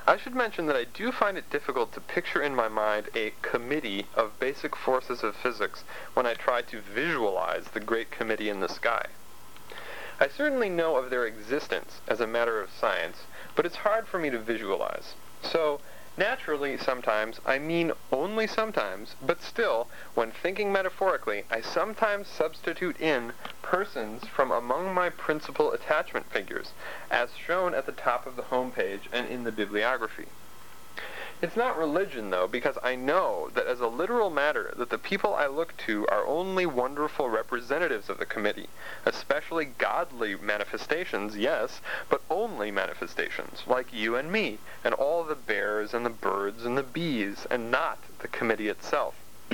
I should mention that I do find it difficult to picture in my mind a committee of basic forces of physics when I try to visualize the great committee in the sky. I certainly know of their existence as a matter of science, but it's hard for me to visualize. So, naturally, sometimes, I mean only sometimes, but still, when thinking metaphorically, I sometimes substitute in persons from among my principal attachment figures, as shown at the top of the home page and in the bibliography. It's not religion, though, because I know that as a literal matter that the people I look to are only wonderful representatives of the committee, especially godly manifestations, yes, but only manifestations, like you and me, and all the bears and the birds and the bees, and not the committee itself.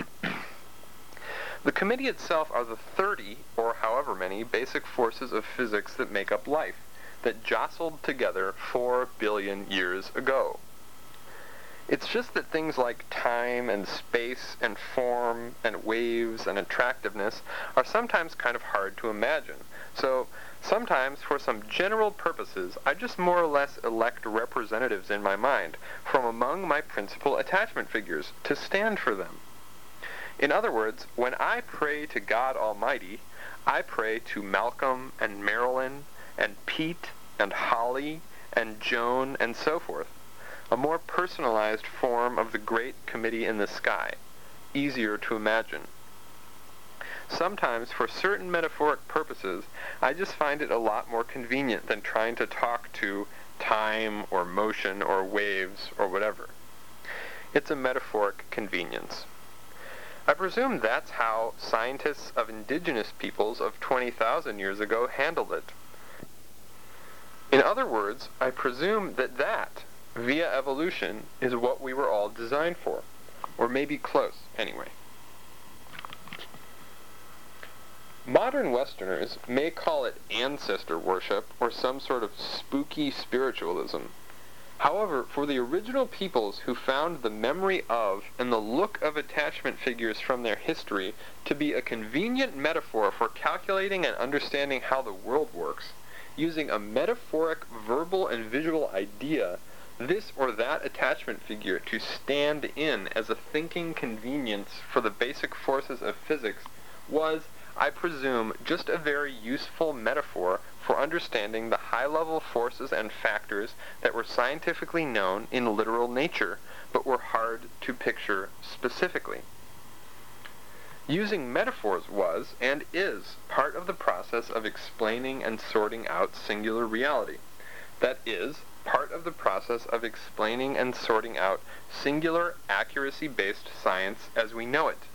The committee itself are the 30, or however many, basic forces of physics that make up life, that jostled together 4 billion years ago. It's just that things like time and space and form and waves and attractiveness are sometimes kind of hard to imagine. So sometimes, for some general purposes, I just more or less elect representatives in my mind from among my principal attachment figures to stand for them. In other words, when I pray to God Almighty, I pray to Malcolm and Marilyn and Pete and Holly and Joan and so forth. A more personalized form of the great committee in the sky, easier to imagine. Sometimes, for certain metaphoric purposes, I just find it a lot more convenient than trying to talk to time or motion or waves or whatever. It's a metaphoric convenience. I presume that's how scientists of indigenous peoples of 20,000 years ago handled it. In other words, I presume that via evolution, is what we were all designed for. Or maybe close, anyway. Modern Westerners may call it ancestor worship or some sort of spooky spiritualism. However, for the original peoples who found the memory of and the look of attachment figures from their history to be a convenient metaphor for calculating and understanding how the world works, using a metaphoric verbal and visual idea this or that attachment figure to stand in as a thinking convenience for the basic forces of physics was, I presume, just a very useful metaphor for understanding the high-level forces and factors that were scientifically known in literal nature, but were hard to picture specifically. Using metaphors was, and is, part of the process of explaining and sorting out singular reality. That is, part of the process of explaining and sorting out singular accuracy-based science as we know it.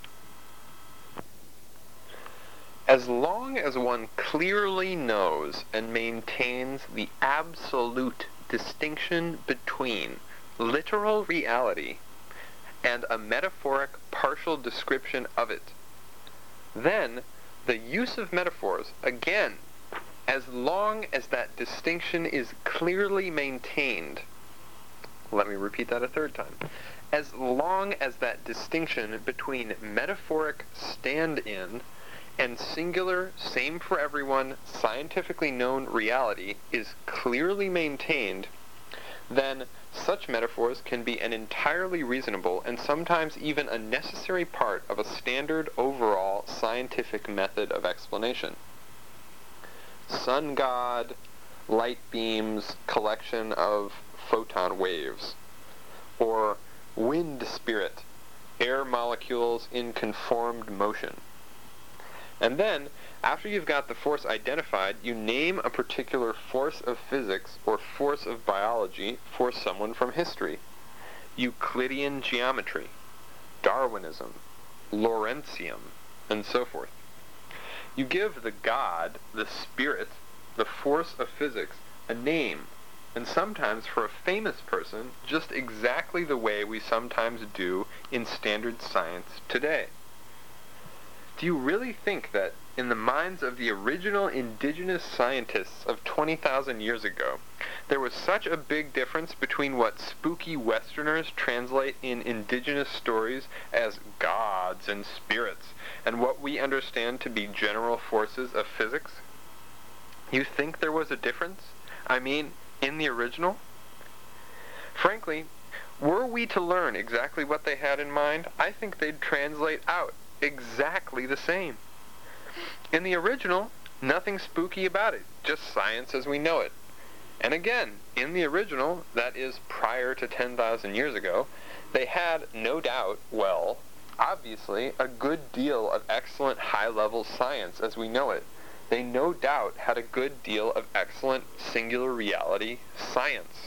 As long as one clearly knows and maintains the absolute distinction between literal reality and a metaphoric partial description of it, then the use of metaphors, again, as long as that distinction is clearly maintained, let me repeat that a third time, as long as that distinction between metaphoric stand-in and singular, same for everyone, scientifically known reality is clearly maintained, then such metaphors can be an entirely reasonable and sometimes even a necessary part of a standard overall scientific method of explanation. Sun god, light beams, collection of photon waves, or wind spirit, air molecules in conformed motion. And then, after you've got the force identified, you name a particular force of physics or force of biology for someone from history. Euclidean geometry, Darwinism, Lorentzium, and so forth. You give the god, the spirit, the force of physics, a name, and sometimes for a famous person, just exactly the way we sometimes do in standard science today. Do you really think that, in the minds of the original indigenous scientists of 20,000 years ago, there was such a big difference between what spooky Westerners translate in indigenous stories as gods and spirits, and what we understand to be general forces of physics? You think there was a difference? I mean, in the original? Frankly, were we to learn exactly what they had in mind, I think they'd translate out exactly the same. In the original, nothing spooky about it, just science as we know it. And again, in the original, that is prior to 10,000 years ago, they had no doubt, well, obviously, a good deal of excellent high-level science as we know it. They no doubt had a good deal of excellent singular reality science.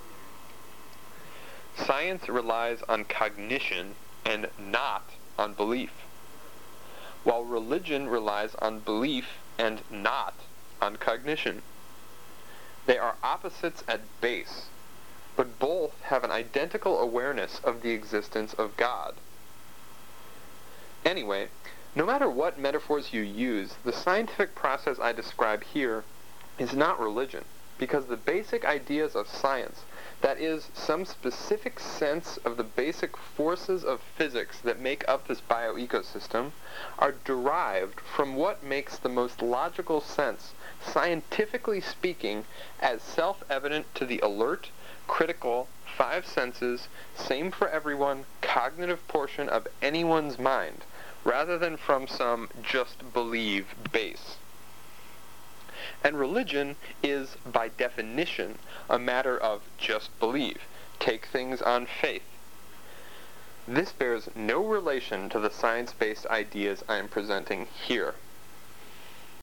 Science relies on cognition and not on belief, while religion relies on belief and not on cognition. They are opposites at base, but both have an identical awareness of the existence of God. Anyway, no matter what metaphors you use, the scientific process I describe here is not religion, because the basic ideas of science, that is, some specific sense of the basic forces of physics that make up this bioecosystem, are derived from what makes the most logical sense, scientifically speaking, as self-evident to the alert, critical, five senses, same for everyone, cognitive portion of anyone's mind, rather than from some just believe base. And religion is, by definition, a matter of just believe, take things on faith. This bears no relation to the science-based ideas I am presenting here.